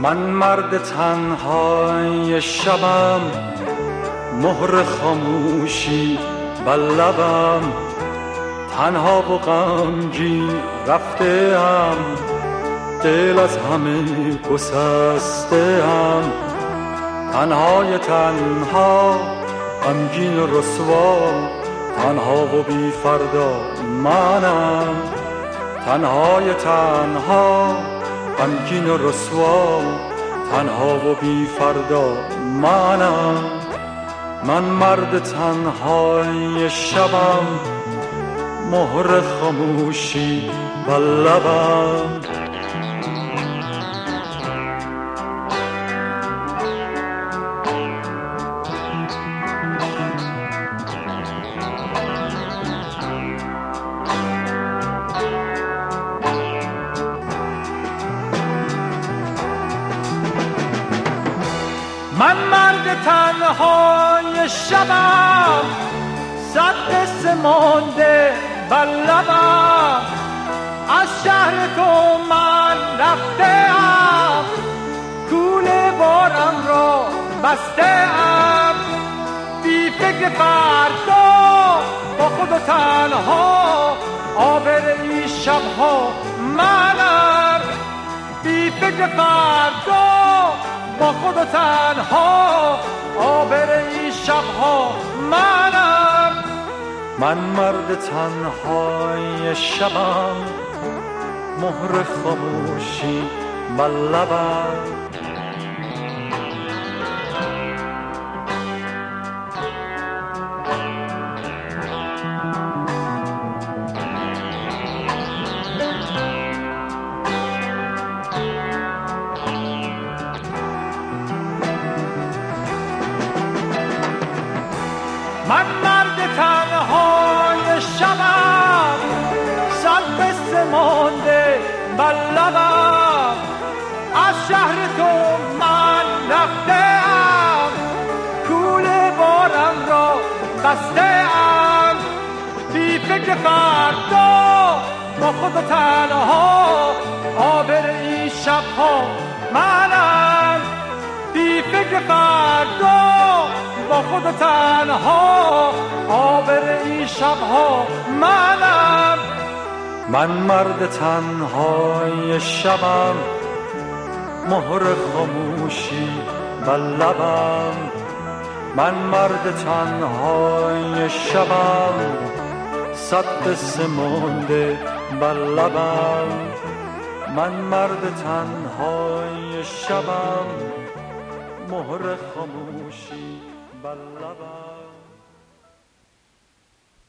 من مرد تنهای شبم، مهر خاموشی بر لبم، تنها و غمگین رفته‌ام، دل از همه گسسته‌ام، تنهای تنها غمگین و رسوا، تنها و بی فردا منم، تنهای تنها غمگین و رسوا، تنها و بی فردا منم. من مرد تنهای شبم، مهر خاموشی بر لبم. من مرد تنهای شبم، صد قصه مانده بر لبم، از شهر تو من رفته‌ام، کوله بارم را بسته‌ام، بی فکر فردا با خود و تنها، آبر این شبها منم، بی فکر فردا با خود و تنها، آبر این شبها منم. من مرد تنهای شبم، مهر خاموشی بر لبم. من مرد تنهای شبم، صد قصه مانده بر لبم، از شهر تو من رفته‌ام، کوله بارم را بسته‌ام، بی فکر فردا با خود و تنها، آبر این شبها منم، بی فکر فردا با خود و تنها، آبر این شبها منم. من مرد تنهای شبم، مهر خاموشی بر لبم. من مرد تنهای شبم، صد قصه مانده بر لبم. من مرد تنهای شبم، مهر خاموشی بر لبم.